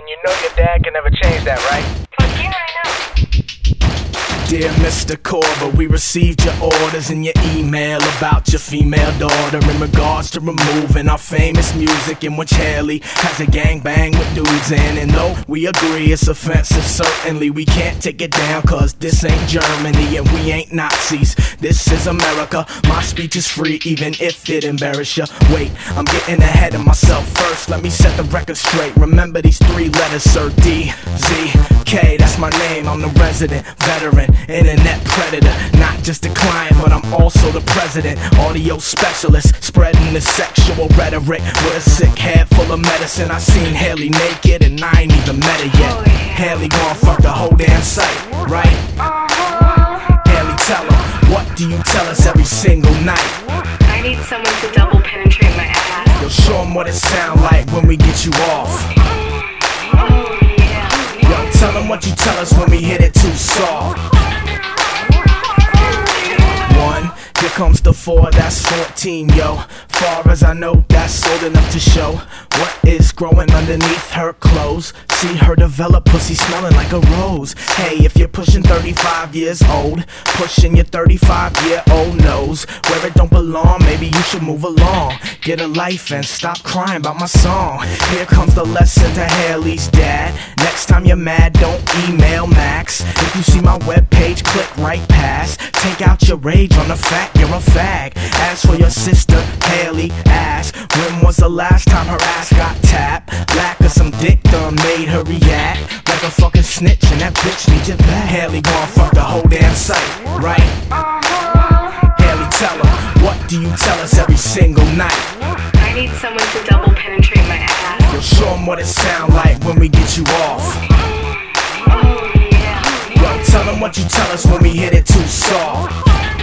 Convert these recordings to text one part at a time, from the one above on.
And you know your dad can never change that, right? But yeah, I know. Dear Mr. Corver, we received your orders in your email about your female daughter in regards to removing our famous music in which Haley has a gangbang with dudes in. And though we agree it's offensive, certainly we can't take it down, cause this ain't Germany and we ain't Nazis. This is America, my speech is free even if it embarrass you. Wait, I'm getting ahead of myself first, let me set the record straight. Remember these three letters, sir, D-Z-K, that's my name. I'm the resident, veteran, internet predator. Not just a client, but I'm also the president. Audio specialist, spreading the sexual rhetoric with a sick head full of medicine. I seen Haley naked and I ain't even met her yet. Haley gon' fuck the whole damn site, right? Haley, tell her, what do you tell us every single night? I need someone to double penetrate my ass. Yo, show 'em what it sound like when we get you off. Oh yeah. Yo, tell 'em what you tell us when we hit it too soft. One, here comes the 4, that's 14, yo. Far as I know, that's old enough to show what is growing underneath her clothes. See her develop pussy smelling like a rose. Hey, if you're pushing 35 years old, pushing your 35-year-old nose where it don't belong, maybe you should move along. Get a life and stop crying about my song. Here comes the lesson to Haley's dad. Next time you're mad, don't email Max. If you see my webpage, click right past. Take out your rage on the fact you're a fag. As for your sister, Haley, ask, when was the last time her ass got tapped? Lack of some dick done made her react like a fucking snitch, and that bitch needs you back. Haley gon' fuck the whole damn site, right? Haley, tell her, what do you tell us every single night? I need someone to double penetrate my ass. Yo, show 'em what it sound like when we get you off. Oh yeah. Yo, tell 'em what you tell us when we hit it too soft.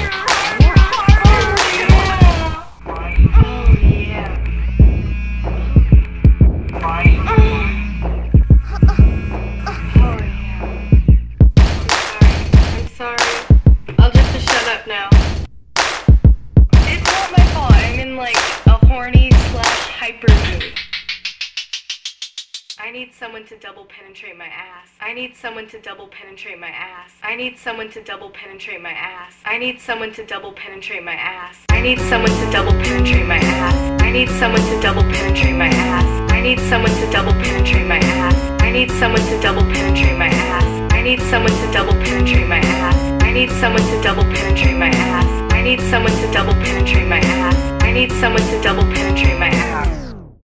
Now. It's not my fault. I'm in like a horny/hyper mood. I need someone to double penetrate my ass. I need someone to double penetrate my ass. I need someone to double penetrate my ass. I need someone to double penetrate my ass. I need someone to double penetrate my ass. I need someone to double penetrate my ass. I need someone to double penetrate my ass. I need someone to double penetrate my ass. I need someone to double penetrate my ass. I need someone to double penetrate my ass. I need someone to double penetrate my ass. I need someone to double penetrate my ass.